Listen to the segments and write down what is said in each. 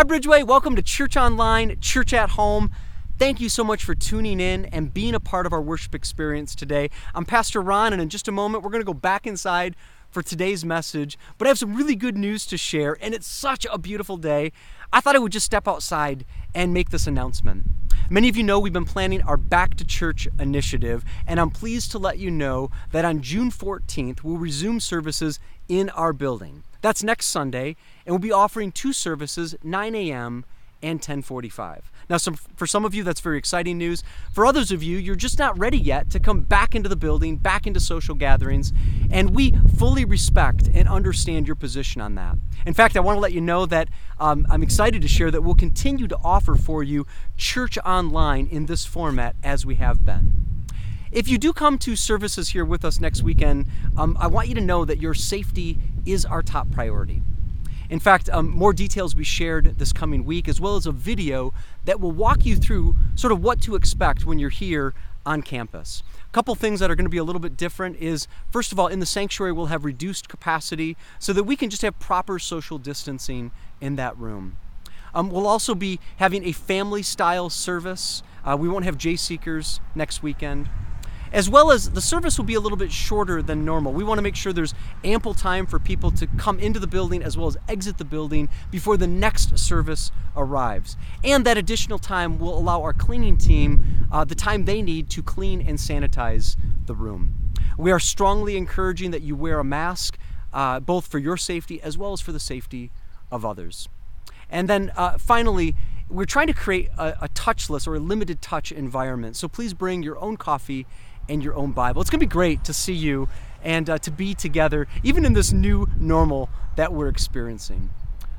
Hi, Bridgeway. Welcome to Church Online, Church at Home. Thank you so much for tuning in and being a part of our worship experience today. I'm Pastor Ron, and in just a moment, we're going to go back inside for today's message. But I have some really good news to share, and it's such a beautiful day. I thought I would just step outside and make this announcement. Many of you know we've been planning our Back to Church initiative, and I'm pleased to let you know that on June 14th, we'll resume services in our building. That's next Sunday, and we'll be offering two services, 9 a.m. and 10:45. Now, for some of you, that's very exciting news. For others of you, you're just not ready yet to come back into the building, back into social gatherings, and we fully respect and understand your position on that. In fact, I want to let you know that I'm excited to share that we'll continue to offer for you Church Online in this format as we have been. If you do come to services here with us next weekend, I want you to know that your safety is our top priority. In fact, more details will be shared this coming week, as well as a video that will walk you through sort of what to expect when you're here on campus. A couple things that are going to be a little bit different is, first of all, in the sanctuary, we'll have reduced capacity so that we can just have proper social distancing in that room. We'll also be having a family-style service. We won't have J-Seekers next weekend. As well as the service will be a little bit shorter than normal. We want to make sure there's ample time for people to come into the building as well as exit the building before the next service arrives. And that additional time will allow our cleaning team the time they need to clean and sanitize the room. We are strongly encouraging that you wear a mask, both for your safety as well as for the safety of others. And then finally, we're trying to create a touchless or a limited touch environment. So please bring your own coffee and your own Bible. It's going to be great to see you and to be together, even in this new normal that we're experiencing.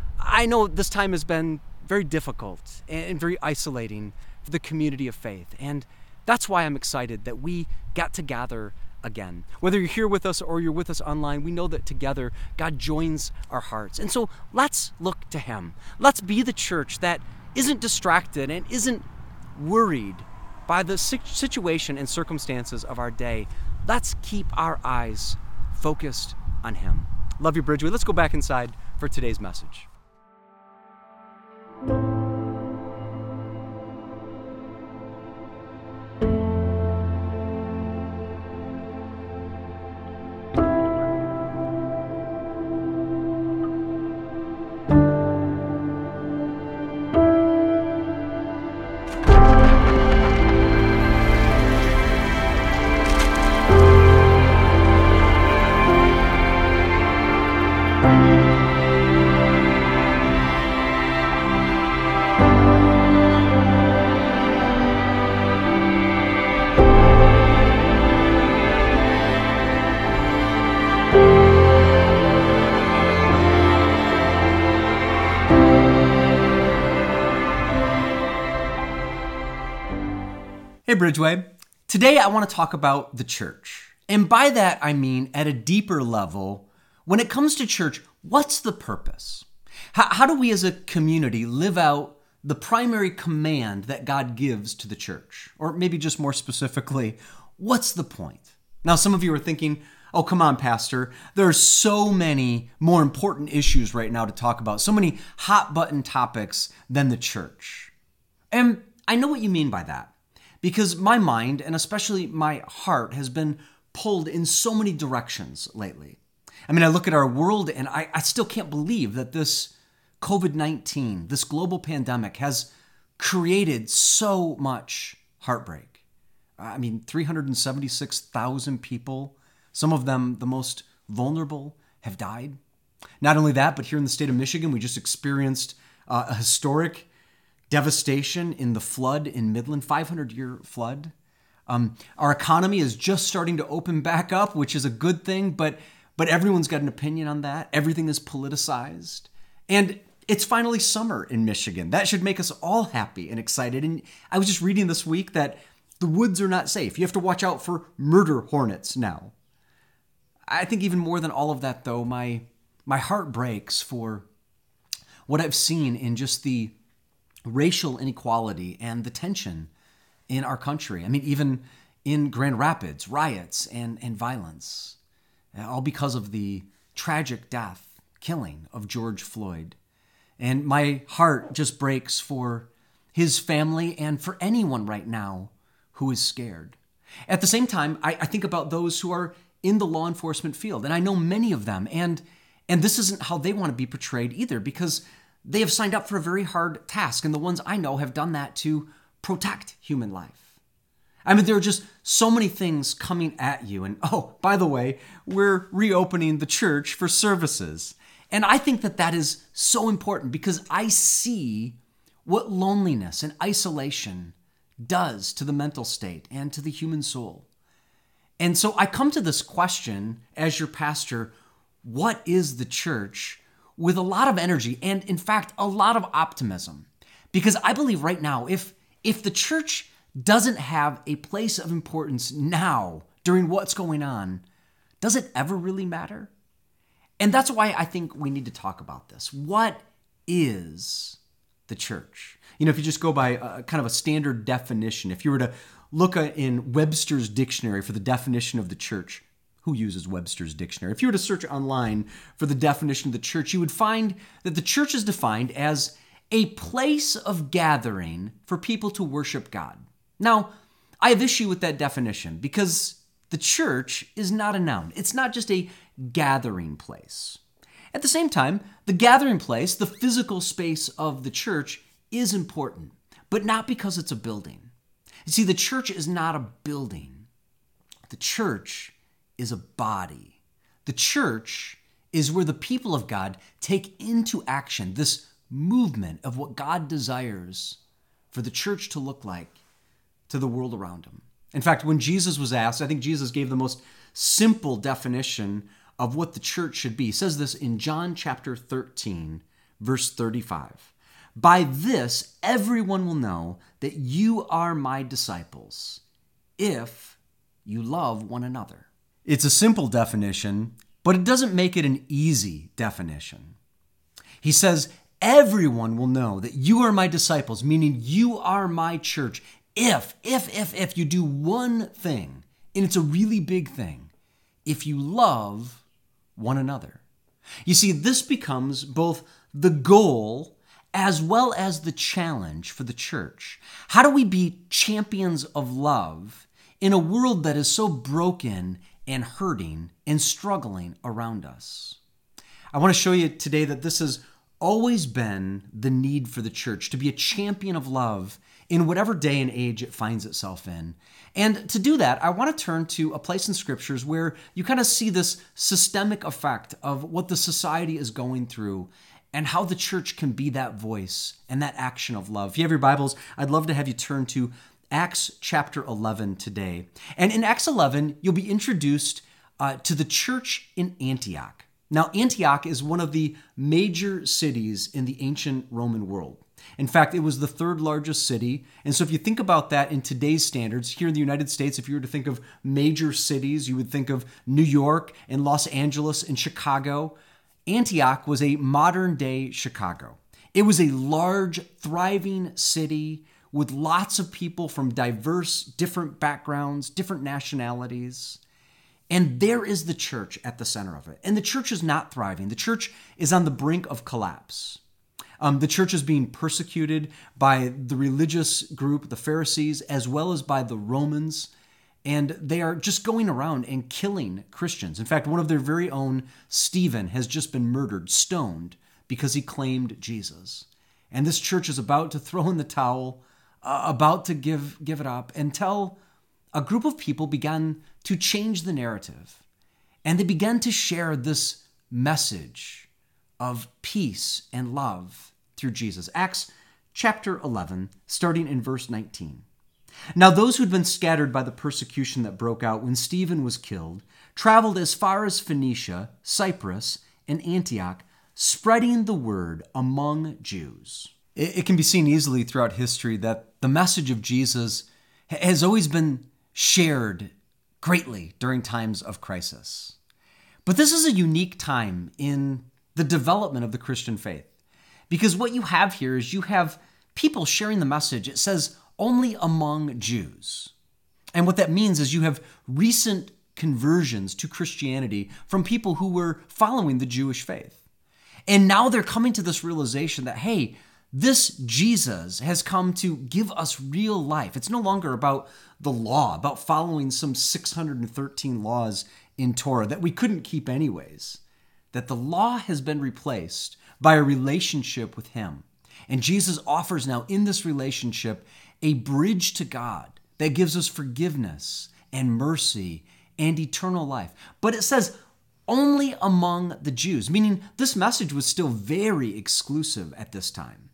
I know this time has been very difficult and very isolating for the community of faith, and that's why I'm excited that we got to gather again. Whether you're here with us or you're with us online, we know that together God joins our hearts. And so let's look to Him. Let's be the church that isn't distracted and isn't worried by the situation and circumstances of our day. Let's keep our eyes focused on Him. Love you, Bridgeway. Let's go back inside for today's message. Hey Bridgeway, today I want to talk about the church. And by that I mean at a deeper level, when it comes to church, what's the purpose? How do we as a community live out the primary command that God gives to the church? Or maybe just more specifically, what's the point? Now some of you are thinking, oh come on Pastor, there are so many more important issues right now to talk about, so many hot button topics than the church. And I know what you mean by that. Because my mind, and especially my heart, has been pulled in so many directions lately. I mean, I look at our world and I still can't believe that this COVID-19, this global pandemic, has created so much heartbreak. I mean, 376,000 people, some of them the most vulnerable, have died. Not only that, but here in the state of Michigan, we just experienced a historic devastation in the flood in Midland, 500-year flood. Our economy is just starting to open back up, which is a good thing, but everyone's got an opinion on that. Everything is politicized. And it's finally summer in Michigan. That should make us all happy and excited. And I was just reading this week that the woods are not safe. You have to watch out for murder hornets now. I think even more than all of that, though, my heart breaks for what I've seen in just the racial inequality and the tension in our country. I mean, even in Grand Rapids, riots and violence, all because of the tragic killing of George Floyd. And my heart just breaks for his family and for anyone right now who is scared. At the same time, I think about those who are in the law enforcement field, and I know many of them, and this isn't how they want to be portrayed either, because they have signed up for a very hard task, and the ones I know have done that to protect human life. I mean, there are just so many things coming at you, and oh, by the way, we're reopening the church for services. And I think that that is so important because I see what loneliness and isolation does to the mental state and to the human soul. And so I come to this question as your pastor, what is the church? With a lot of energy and, in fact, a lot of optimism. Because I believe right now, if the church doesn't have a place of importance now during what's going on, does it ever really matter? And that's why I think we need to talk about this. What is the church? You know, if you just go by kind of a standard definition, if you were to look in Webster's dictionary for the definition of the church, who uses Webster's dictionary? If you were to search online for the definition of the church, you would find that the church is defined as a place of gathering for people to worship God. Now, I have issue with that definition because the church is not a noun. It's not just a gathering place. At the same time, the gathering place, the physical space of the church, is important, but not because it's a building. You see, the church is not a building. The church is a body. The church is where the people of God take into action this movement of what God desires for the church to look like to the world around him. In fact, when Jesus was asked, I think Jesus gave the most simple definition of what the church should be. He says this in John chapter 13, verse 35. By this, everyone will know that you are my disciples, if you love one another. It's a simple definition, but it doesn't make it an easy definition. He says, everyone will know that you are my disciples, meaning you are my church, if you do one thing, and it's a really big thing, if you love one another. You see, this becomes both the goal as well as the challenge for the church. How do we be champions of love in a world that is so broken and hurting and struggling around us? I want to show you today that this has always been the need for the church, to be a champion of love in whatever day and age it finds itself in. And to do that, I want to turn to a place in scriptures where you kind of see this systemic effect of what the society is going through and how the church can be that voice and that action of love. If you have your Bibles, I'd love to have you turn to Acts chapter 11 today. And in Acts 11, you'll be introduced to the church in Antioch. Now, Antioch is one of the major cities in the ancient Roman world. In fact, it was the third largest city. And so if you think about that in today's standards, here in the United States, if you were to think of major cities, you would think of New York and Los Angeles and Chicago. Antioch was a modern-day Chicago. It was a large, thriving city with lots of people from diverse, different backgrounds, different nationalities. And there is the church at the center of it. And the church is not thriving. The church is on the brink of collapse. The church is being persecuted by the religious group, the Pharisees, as well as by the Romans. And they are just going around and killing Christians. In fact, one of their very own, Stephen, has just been murdered, stoned, because he claimed Jesus. And this church is about to throw in the towel, about to give it up, until a group of people began to change the narrative. And they began to share this message of peace and love through Jesus. Acts chapter 11, starting in verse 19. Now those who'd been scattered by the persecution that broke out when Stephen was killed traveled as far as Phoenicia, Cyprus, and Antioch, spreading the word among Jews. It can be seen easily throughout history that the message of Jesus has always been shared greatly during times of crisis. But this is a unique time in the development of the Christian faith. Because what you have here is you have people sharing the message. It says only among Jews. And what that means is you have recent conversions to Christianity from people who were following the Jewish faith. And now they're coming to this realization that, hey, this Jesus has come to give us real life. It's no longer about the law, about following some 613 laws in Torah that we couldn't keep anyways. That the law has been replaced by a relationship with him. And Jesus offers now in this relationship a bridge to God that gives us forgiveness and mercy and eternal life. But it says only among the Jews, meaning this message was still very exclusive at this time.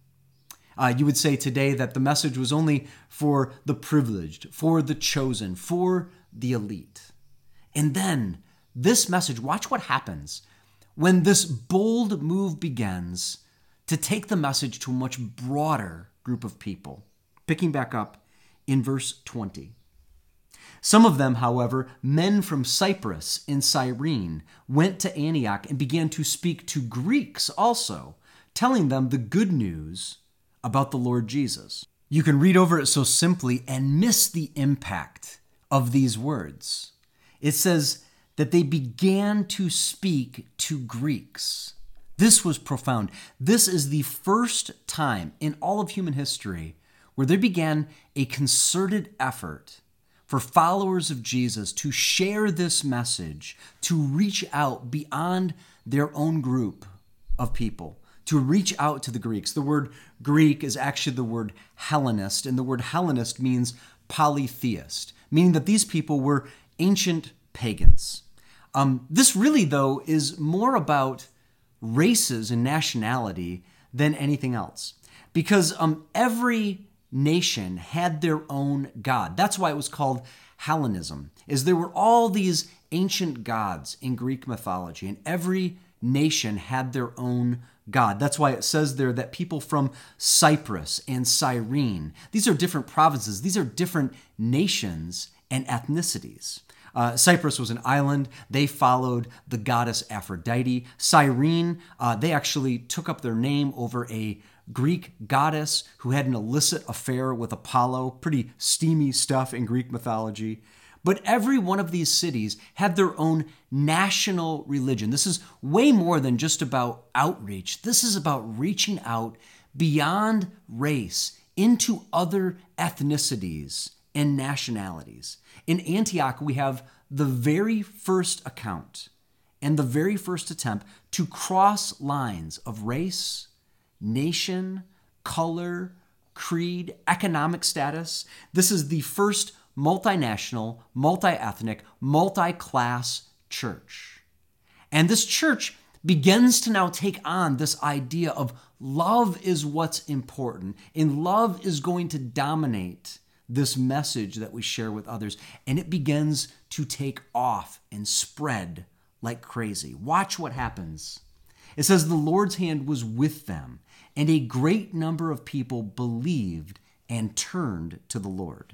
You would say today that the message was only for the privileged, for the chosen, for the elite. And then this message, watch what happens when this bold move begins to take the message to a much broader group of people. Picking back up in verse 20. Some of them, however, men from Cyprus and Cyrene, went to Antioch and began to speak to Greeks also, telling them the good news about the Lord Jesus. You can read over it so simply and miss the impact of these words. It says that they began to speak to Greeks. This was profound. This is the first time in all of human history where there began a concerted effort for followers of Jesus to share this message, to reach out beyond their own group of people, to reach out to the Greeks. The word Greek is actually the word Hellenist, and the word Hellenist means polytheist, meaning that these people were ancient pagans. This really, though, is more about races and nationality than anything else, because every nation had their own god. That's why it was called Hellenism, is there were all these ancient gods in Greek mythology, and every nation had their own God. That's why it says there that people from Cyprus and Cyrene, these are different provinces, these are different nations and ethnicities. Cyprus was an island. They followed the goddess Aphrodite. Cyrene, they actually took up their name over a Greek goddess who had an illicit affair with Apollo. Pretty steamy stuff in Greek mythology. But every one of these cities had their own national religion. This is way more than just about outreach. This is about reaching out beyond race into other ethnicities and nationalities. In Antioch, we have the very first account and the very first attempt to cross lines of race, nation, color, creed, economic status. This is the first multinational, multi-ethnic, multi-class church. And this church begins to now take on this idea of love is what's important, and love is going to dominate this message that we share with others. And it begins to take off and spread like crazy. Watch what happens. It says the Lord's hand was with them, and a great number of people believed and turned to the Lord.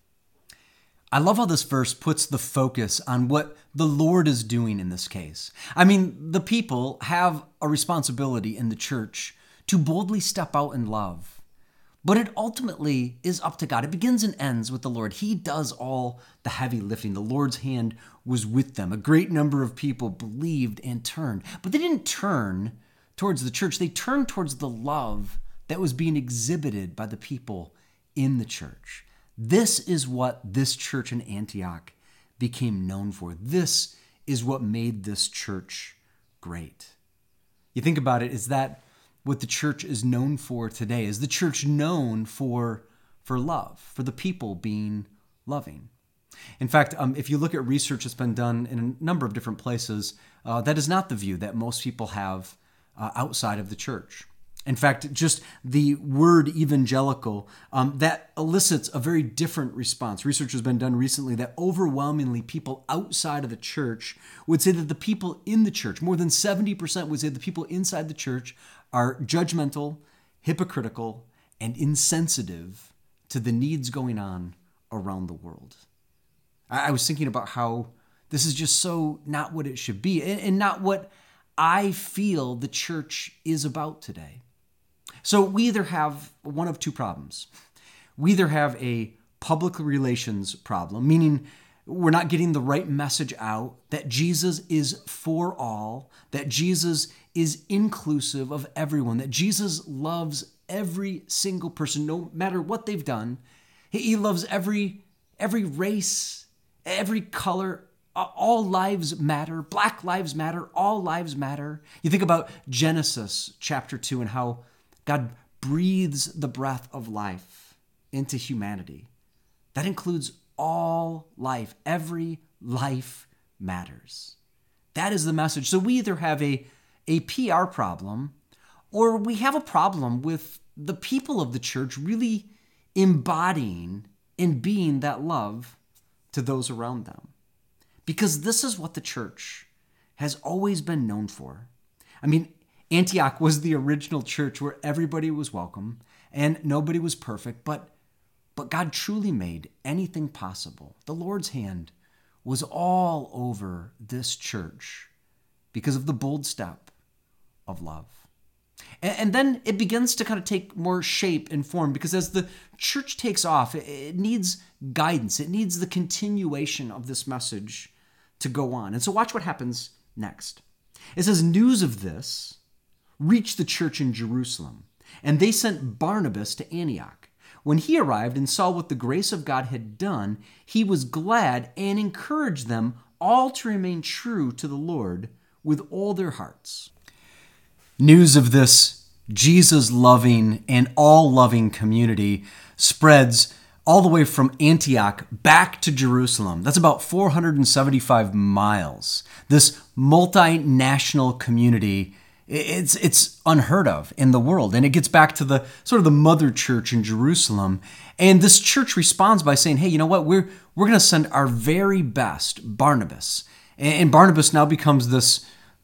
I love how this verse puts the focus on what the Lord is doing in this case. I mean, the people have a responsibility in the church to boldly step out in love. But it ultimately is up to God. It begins and ends with the Lord. He does all the heavy lifting. The Lord's hand was with them. A great number of people believed and turned. But they didn't turn towards the church. They turned towards the love that was being exhibited by the people in the church. This is what this church in Antioch became known for. This is what made this church great. You think about it, is that what the church is known for today? Is the church known for love, for the people being loving? In fact, if you look at research that's been done in a number of different places, that is not the view that most people have outside of the church. In fact, just the word evangelical, that elicits a very different response. Research has been done recently that overwhelmingly people outside of the church would say that the people in the church, more than 70% would say the people inside the church are judgmental, hypocritical, and insensitive to the needs going on around the world. I was thinking about how this is just so not what it should be, and not what I feel the church is about today. So we either have one of two problems. We either have a public relations problem, meaning we're not getting the right message out, that Jesus is for all, that Jesus is inclusive of everyone, that Jesus loves every single person, no matter what they've done. He loves every race, every color. All lives matter. Black lives matter. All lives matter. You think about Genesis chapter 2 and how God breathes the breath of life into humanity. That includes all life. Every life matters. That is the message. So we either have a PR problem, or we have a problem with the people of the church really embodying and being that love to those around them. Because this is what the church has always been known for. I mean, Antioch was the original church where everybody was welcome and nobody was perfect, but God truly made anything possible. The Lord's hand was all over this church because of the bold step of love. And then it begins to kind of take more shape and form, because as the church takes off, it needs guidance. It needs the continuation of this message to go on. And so watch what happens next. It says, news of this reached the church in Jerusalem, and they sent Barnabas to Antioch. When he arrived and saw what the grace of God had done, he was glad and encouraged them all to remain true to the Lord with all their hearts. News of this Jesus-loving and all-loving community spreads all the way from Antioch back to Jerusalem. That's about 475 miles. This multinational community, it's unheard of in the world. And it gets back to the sort of the mother church in Jerusalem. And this church responds by saying, hey, you know what? We're going to send our very best, Barnabas. And Barnabas now becomes this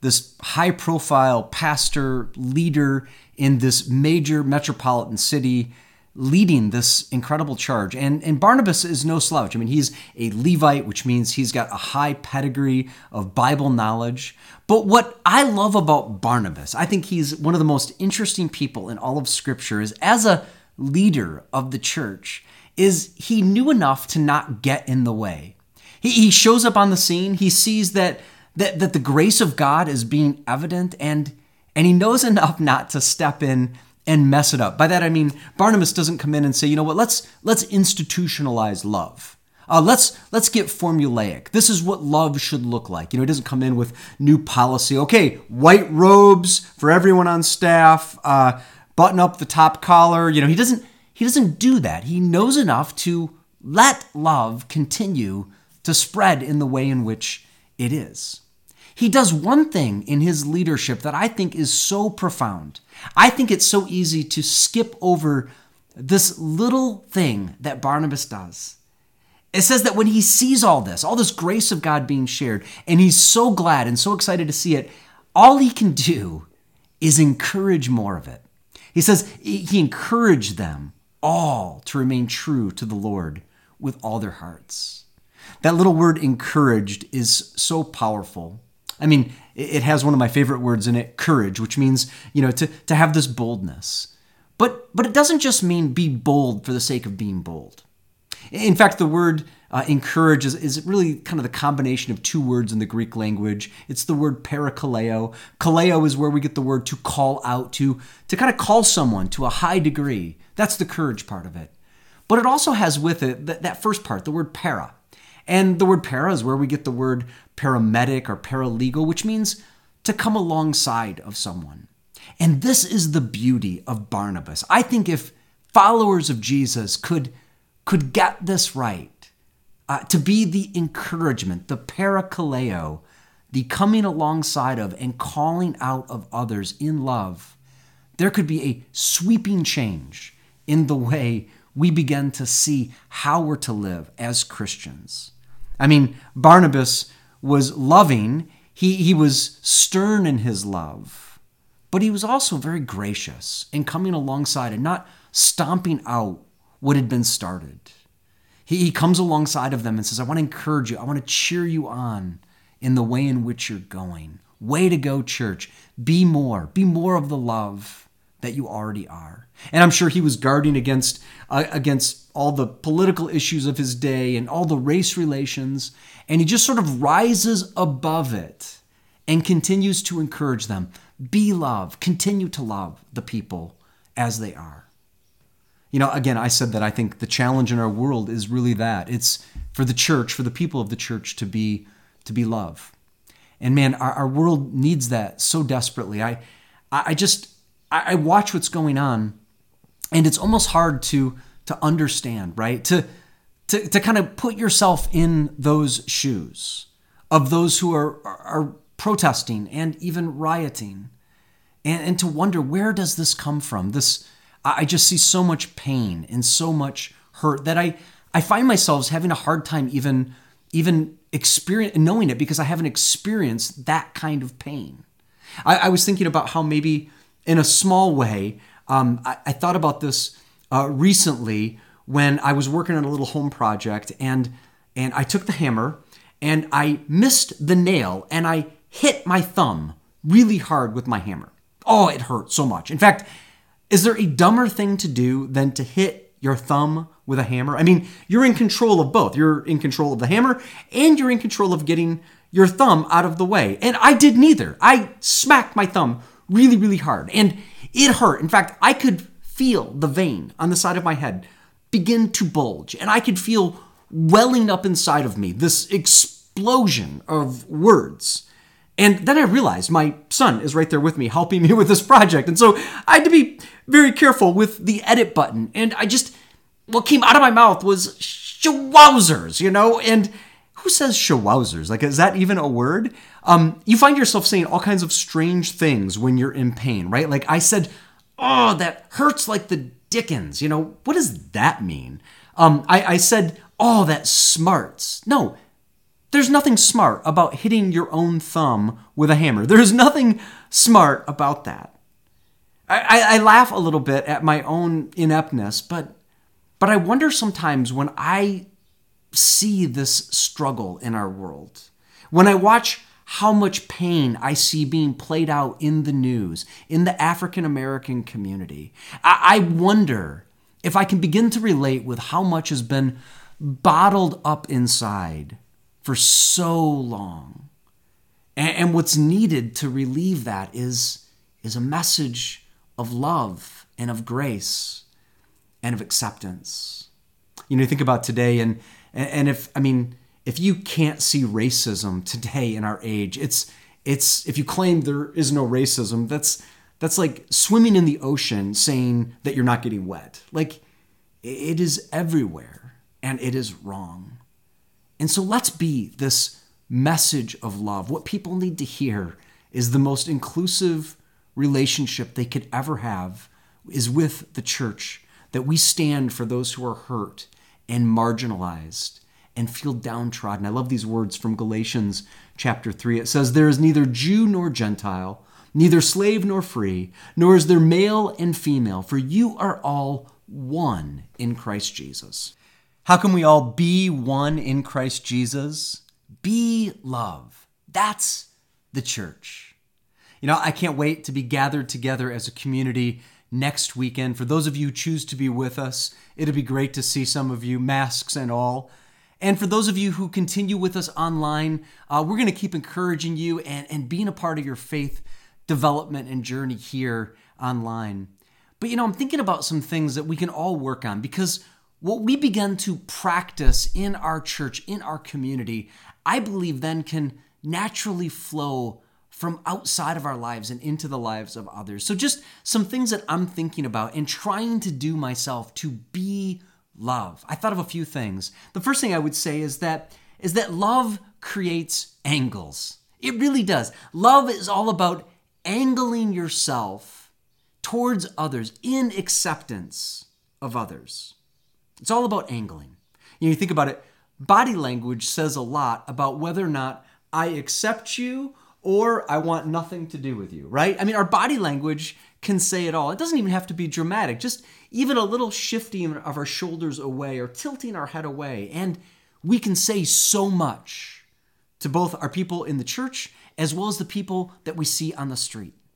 high-profile pastor, leader in this major metropolitan city, leading this incredible charge. And Barnabas is no slouch. I mean, he's a Levite, which means he's got a high pedigree of Bible knowledge. But what I love about Barnabas, I think he's one of the most interesting people in all of Scripture, is as a leader of the church, is he knew enough to not get in the way. He shows up on the scene. He sees that the grace of God is being evident, and he knows enough not to step in and mess it up. By that I mean Barnabas doesn't come in and say, you know what, let's institutionalize love. Let's get formulaic. This is what love should look like. He doesn't come in with new policy. Okay, white robes for everyone on staff, button up the top collar. He doesn't do that. He knows enough to let love continue to spread in the way in which it is. He does one thing in his leadership that I think is so profound. I think it's so easy to skip over this little thing that Barnabas does. It says that when he sees all this grace of God being shared, and he's so glad and so excited to see it, all he can do is encourage more of it. He says he encouraged them all to remain true to the Lord with all their hearts. That little word encouraged is so powerful. I mean, it has one of my favorite words in it, courage, which means, to have this boldness. But it doesn't just mean be bold for the sake of being bold. In fact, the word encourage is really kind of the combination of two words in the Greek language. It's the word parakaleo. Kaleo is where we get the word to call out, to kind of call someone to a high degree. That's the courage part of it. But it also has with it that first part, the word para. And the word para is where we get the word paramedic or paralegal, which means to come alongside of someone. And this is the beauty of Barnabas. I think if followers of Jesus could get this right, to be the encouragement, the parakaleo, the coming alongside of and calling out of others in love, there could be a sweeping change in the way we begin to see how we're to live as Christians. I mean, Barnabas was loving, he was stern in his love, but he was also very gracious in coming alongside and not stomping out what had been started. He comes alongside of them and says, I want to encourage you, I want to cheer you on in the way in which you're going. Way to go, church. Be more of the love that you already are. And I'm sure he was guarding against all the political issues of his day and all the race relations. And he just sort of rises above it and continues to encourage them. Be love. Continue to love the people as they are. Again, I said that I think the challenge in our world is really that. It's for the church, for the people of the church to be love. And man, our world needs that so desperately. I watch what's going on, and it's almost hard to understand, right? To kind of put yourself in those shoes of those who are protesting and even rioting, and to wonder, where does this come from? I just see so much pain and so much hurt that I find myself having a hard time even knowing it, because I haven't experienced that kind of pain. I was thinking about how maybe in a small way, I thought about this recently when I was working on a little home project, and I took the hammer and I missed the nail and I hit my thumb really hard with my hammer. Oh, it hurt so much. In fact, is there a dumber thing to do than to hit your thumb with a hammer? I mean, you're in control of both. You're in control of the hammer and you're in control of getting your thumb out of the way. And I did neither. I smacked my thumb really, really hard, and it hurt. In fact, I could feel the vein on the side of my head begin to bulge, and I could feel welling up inside of me this explosion of words. And then I realized my son is right there with me, helping me with this project. And so I had to be very careful with the edit button. And what came out of my mouth was shawowzers, and who says shawowzers? Like, is that even a word? You find yourself saying all kinds of strange things when you're in pain, right? Like I said, oh, that hurts like the dickens. What does that mean? I said, oh, that smarts. No, there's nothing smart about hitting your own thumb with a hammer. There's nothing smart about that. I laugh a little bit at my own ineptness, but I wonder sometimes when I see this struggle in our world, when I watch how much pain I see being played out in the news, in the African American community, I wonder if I can begin to relate with how much has been bottled up inside for so long. And what's needed to relieve that is a message of love and of grace and of acceptance. You think about today, and if you can't see racism today in our age, it's if you claim there is no racism, that's like swimming in the ocean saying that you're not getting wet. Like, it is everywhere, and it is wrong. And so let's be this message of love. What people need to hear is the most inclusive relationship they could ever have is with the church, that we stand for those who are hurt and marginalized and feel downtrodden. I love these words from Galatians chapter 3. It says, "There is neither Jew nor Gentile, neither slave nor free, nor is there male and female, for you are all one in Christ Jesus." How can we all be one in Christ Jesus? Be love. That's the church. I can't wait to be gathered together as a community next weekend. For those of you who choose to be with us, it'll be great to see some of you, masks and all. And for those of you who continue with us online, we're going to keep encouraging you and being a part of your faith development and journey here online. But I'm thinking about some things that we can all work on, because what we begin to practice in our church, in our community, I believe then can naturally flow from outside of our lives and into the lives of others. So just some things that I'm thinking about and trying to do myself to be love. I thought of a few things. The first thing I would say is that love creates angles. It really does. Love is all about angling yourself towards others in acceptance of others. It's all about angling. You think about it, body language says a lot about whether or not I accept you or I want nothing to do with you, right? Our body language can say it all. It doesn't even have to be dramatic. Just even a little shifting of our shoulders away or tilting our head away. And we can say so much to both our people in the church as well as the people that we see on the street.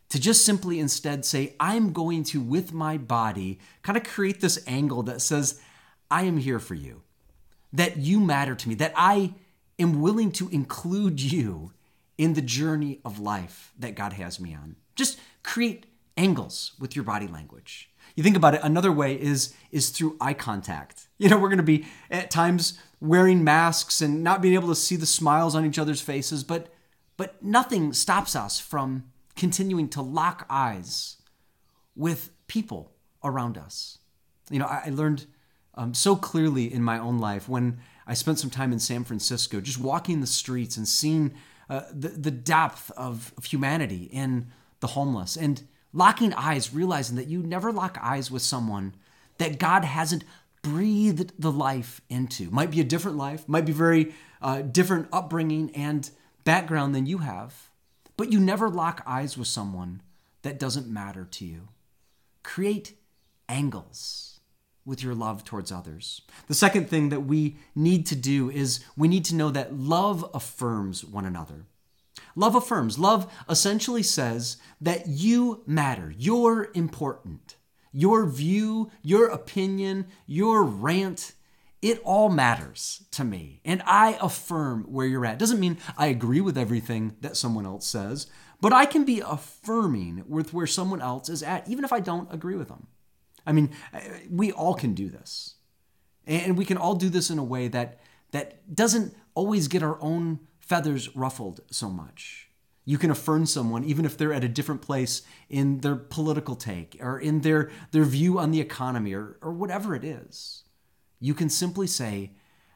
to just simply instead say, I'm going to, with my body, kind of create this angle that says, I am here for you, that you matter to me, that I am willing to include you in the journey of life that God has me on. Just create angles with your body language. You think about it, another way is through eye contact. We're going to be at times wearing masks and not being able to see the smiles on each other's faces, but nothing stops us from continuing to lock eyes with people around us. I learned so clearly in my own life when I spent some time in San Francisco, just walking the streets and seeing the depth of humanity in the homeless, and locking eyes, realizing that you never lock eyes with someone that God hasn't breathed the life into. Might be a different life, might be very different upbringing and background than you have, but you never lock eyes with someone that doesn't matter to you. Create angles with your love towards others. The second thing that we need to do is we need to know that love affirms one another. Love affirms. Love essentially says that you matter. You're important. Your view, your opinion, your rant, it all matters to me. And I affirm where you're at. Doesn't mean I agree with everything that someone else says, but I can be affirming with where someone else is at, even if I don't agree with them. I mean, we all can do this. And we can all do this in a way that doesn't always get our own feathers ruffled so much. You can affirm someone even if they're at a different place in their political take or in their view on the economy or whatever it is. You can simply say,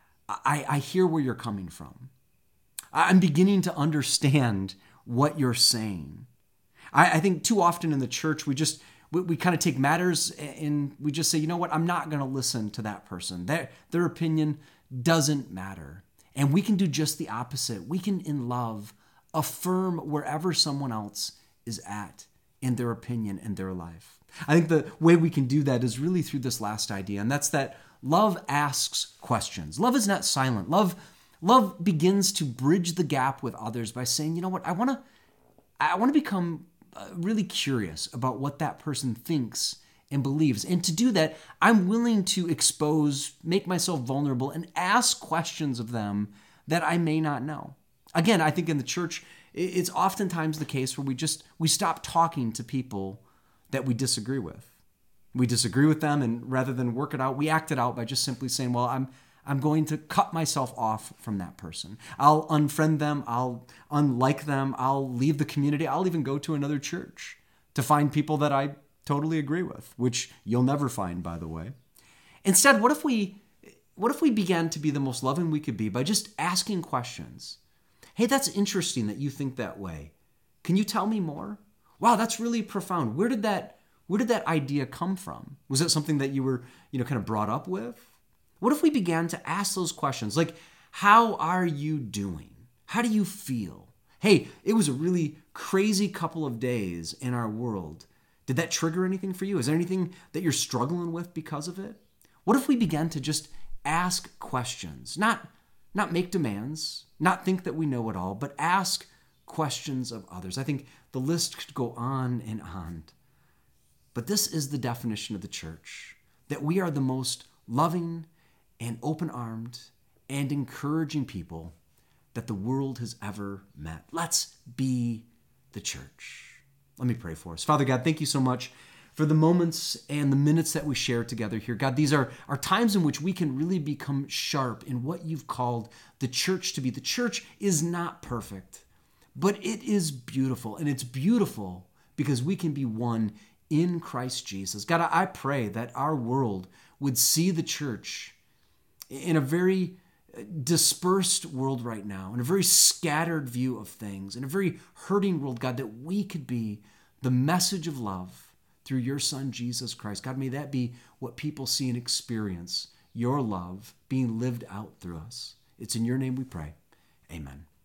I hear where you're coming from. I'm beginning to understand what you're saying. I think too often in the church, we kind of take matters and we just say, you know what, I'm not going to listen to that person. Their opinion doesn't matter. And we can do just the opposite. We can, in love, affirm wherever someone else is at in their opinion and their life. I think the way we can do that is really through this last idea, and that's that love asks questions. Love is not silent. Love begins to bridge the gap with others by saying, you know what, I want to become really curious about what that person thinks and believes. And to do that, I'm willing to expose, make myself vulnerable, and ask questions of them that I may not know. Again, I think in the church, it's oftentimes the case where we stop talking to people that we disagree with. We disagree with them, and rather than work it out, we act it out by just simply saying, well, I'm going to cut myself off from that person. I'll unfriend them. I'll unlike them. I'll leave the community. I'll even go to another church to find people that I totally agree with, which you'll never find, by the way. Instead, what if we began to be the most loving we could be by just asking questions? Hey, that's interesting that you think that way. Can you tell me more? Wow, that's really profound. Where did that idea come from? Was it something that you were, kind of brought up with? What if we began to ask those questions? Like, how are you doing? How do you feel? Hey, it was a really crazy couple of days in our world. Did that trigger anything for you? Is there anything that you're struggling with because of it? What if we began to just ask questions, not make demands, not think that we know it all, but ask questions of others? I think the list could go on and on. But this is the definition of the church, that we are the most loving and open-armed and encouraging people that the world has ever met. Let's be the church. Let me pray for us. Father God, thank you so much for the moments and the minutes that we share together here. God, these are times in which we can really become sharp in what you've called the church to be. The church is not perfect, but it is beautiful. And it's beautiful because we can be one in Christ Jesus. God, I pray that our world would see the church in a very dispersed world right now, in a very scattered view of things, in a very hurting world, God, that we could be the message of love through your Son, Jesus Christ. God, may that be what people see and experience, your love being lived out through us. It's in your name we pray. Amen.